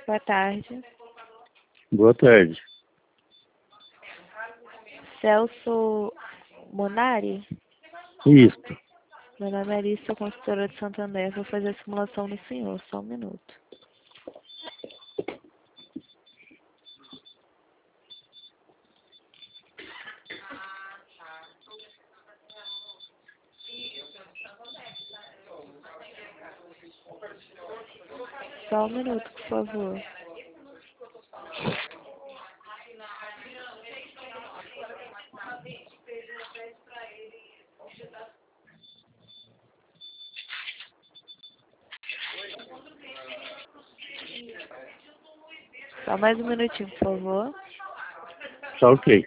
Boa tarde. Boa tarde. Celso Monari? Isso. Meu nome é Alice, sou consultora de Santander. Vou fazer a simulação no senhor, só um minuto. Só um minuto, por favor. Só mais um minutinho, por favor. Tá ok.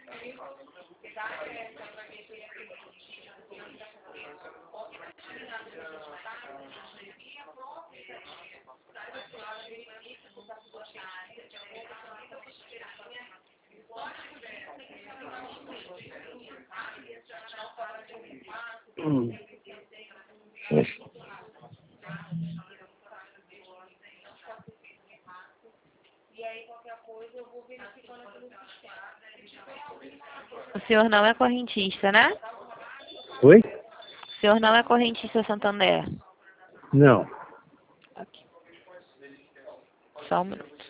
O senhor não é correntista, né? Oi? O senhor não é correntista Santander. Não. Só um minuto.